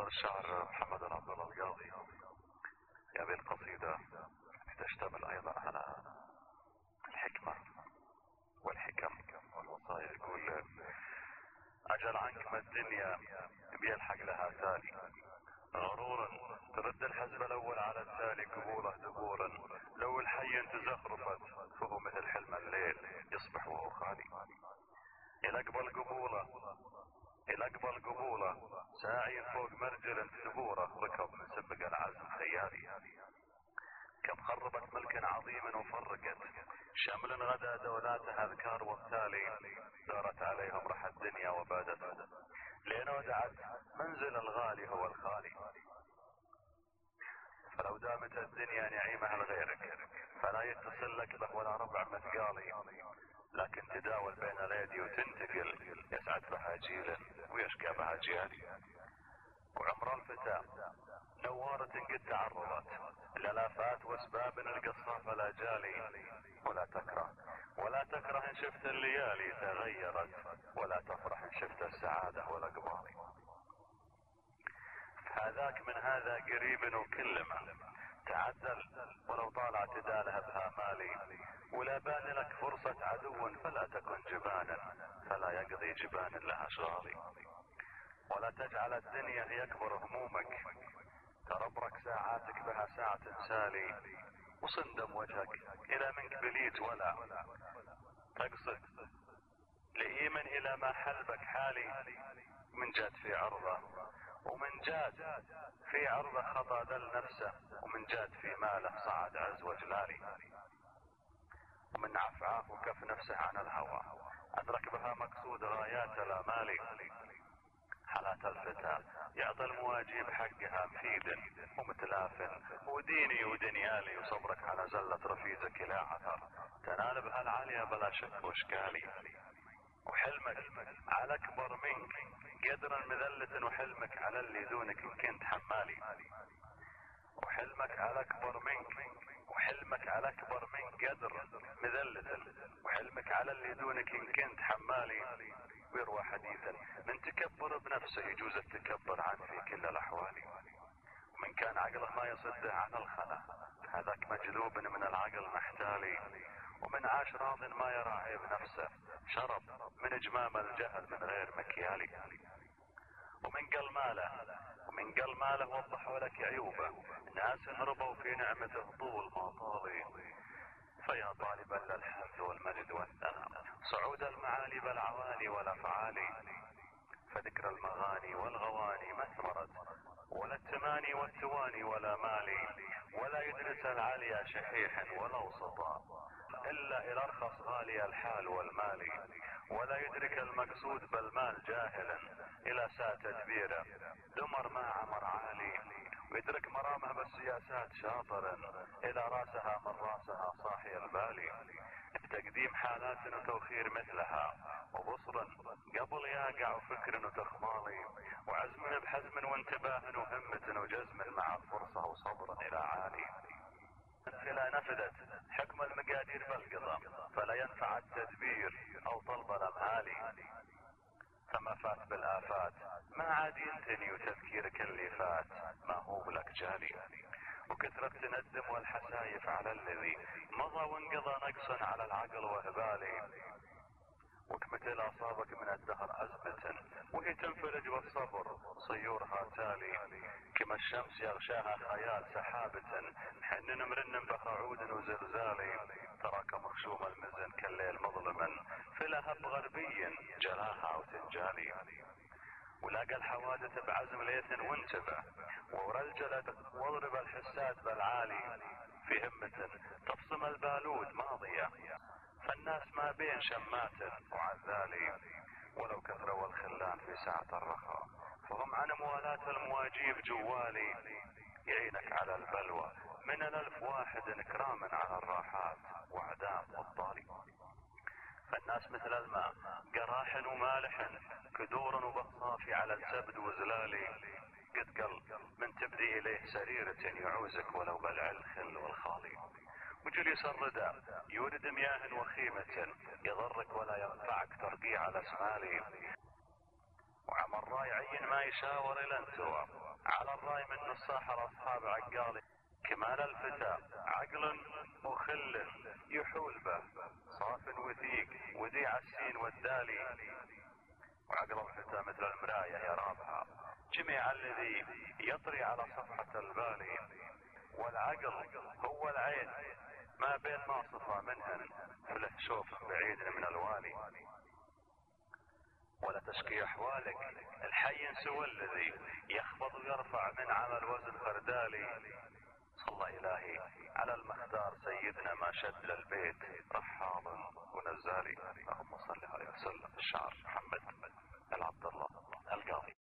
الشاعر محمد عبد الله القاضي في هذه القصيدة تشتمل أيضا على الحكمة والحكم والوصايا. يقول: أجل عنك ما الدنيا بيلحق لها تالي، غرورا ترد الحزب الأول على التالي قبوله دبورا، لو الحي تزخرفت فهو مثل حلم الليل يصبح وهو خالي. إلى قبل قبوله ساعي فوق مرجل ثبوره، ركب من سبق العزم خيالي. كم خربت ملك عظيم وفرقت شمل غدا دولاتها اذكار والتالي، دارت عليهم رح الدنيا وبادته لين ودعت منزل الغالي هو الخالي. فلو دامت الدنيا نعيمها لغيرك فلا يتصل لك به ولا ربع مثقالي، لكن تداول بين الايدي وتنتقل، يسعد بها جيل ويشقى بها جيالي. وعمر الفتى نوارة قد تعرضت للافات واسباب القصاف الاجالي، ولا تكره ان شفت الليالي تغيرت، ولا تفرح ان شفت السعادة والاقبال. هذاك من هذا قريب وكلما تعدل، ولو طال اعتدالها بها مالي، ولا بان لك فرصة عدو فلا تكن جبانا، فلا يقضي جبان لها اشغالي. ولا تجعل الدنيا يكبر همومك، تربرك ساعاتك بها ساعة سالي، وصندم وجهك الى منك بليت ولا تقصد لئيما الى ما حلبك حالي. من جاد في عرضه ومن جاد في عرضه خطا ذل نفسه، ومن جاد في ماله صعد عز وجلالي. ومن عفعاف وكف نفسه عن الهوى أدرك بها مقصود غايات الآمال. حالات الفتى يعطي المواجيب حقها مفيد ومتلاف، وديني ودنيالي، وصبرك على زلة رفيزك لا عثر تنال بها العالية بلا شك واشكالي. وحلمك على أكبر منك قدرا مذلة، وحلمك على اللي دونك إن كنت حمالي. وحلمك على أكبر منك قدر مذلة، وحلمك على اللي دونك إن كنت حمالي. ويروى حديثا: من تكبر بنفسه يجوز التكبر عنه في كل الأحوال. ومن كان عقله ما يصده عن الخلا هذاك مجذوب من العقل محتالي. ومن عاش راض ما يراعي بنفسه شرب من اجمام الجهل من غير مكيالي. ومن قل ماله وضحوا لك عيوبه ناس ربوا في نعمته طول ما طالي. فيا طالبا للحمد والمجد والثناء صعود المعالي بالعوالي والافعال، فذكر المغاني والغواني ما ثمرت، ولا التماني والتواني ولا مالي. ولا يدرس العالي شحيح ولا وسطا إلا إلى أرخص غالي الحال والمال. ولا يدرك المقصود بالمال جاهلا إلى ساء تدبيره دمر ما عمر عالي. ويدرك مرامه بالسياسات شاطرا إلى راسها من راسها صاحي البالي. بتقديم حالات وتوخير مثلها، وبصرا قبل ياقع وفكر وتخمالي، وعزم بحزم وانتباه وهمة وجزم مع الفرصة وصبر إلى عالي. إلى نفذت حكم المقادير بالقضاء فلا ينفع التدبير أو طلب الأمهالي. فما فات بالآفات ما عاد ينتني، وتذكيرك اللي فات ما هو لك جالي. وكثرة تندم والحسايف على الذي مضى وانقضى نقصا على العقل وهبالي. وكمثل أصابك من الدهر أزمة وهي تنفرج والصبر صيورها تالي. كما الشمس يغشاها خيال سحابة حنن مرن بها عود وزلزالي. تراك مخشوم المزن كالليل مظلما في لهب غربي جلاها وتنجالي. ولاقى الحوادث بعزم ليث وانتبه وورى الجلد واضرب الحسات بالعالي. في همة تفصم البالود ماضية فالناس ما بين شمات وعذالي. ولو كثروا الخلان في ساعة الرخاء فهم عن موالاة المواجيب جوالي. يعينك على البلوى من 1000 واحد إكراما على الراحات وعدام والطالي. فالناس مثل الماء قراح ومالح كدور وبصافي على الزبد وزلالي. قد قل من تبدي إليه سريرة يعوزك ولو بلع الخل والخالي. وجليس الردى يورد مياه وخيمة يضرك ولا ينفعك ترقيع الأسمالي. وعمر رايعين ما يشاور إلى انتوى الراي من الساحر اصحاب عقالي، كمال الفتى عقل مخل يحول به، صاف وثيق وديع السين والدالي، وعقل الفتى مثل المراية يرابها جميع الذي يطري على صفحة البالي، والعقل هو العين ما بين ما صفى منهن فله شوف بعيد من الوالي، ولا تشكي احوالك الحي سوى الذي يخفض ويرفع من عمل وزن خردالي، صلى الهي على المختار سيدنا ما شد للبيت رحاض ونزالي، اللهم صل عليه وسلم. الشعر محمد العبد الله القاضي.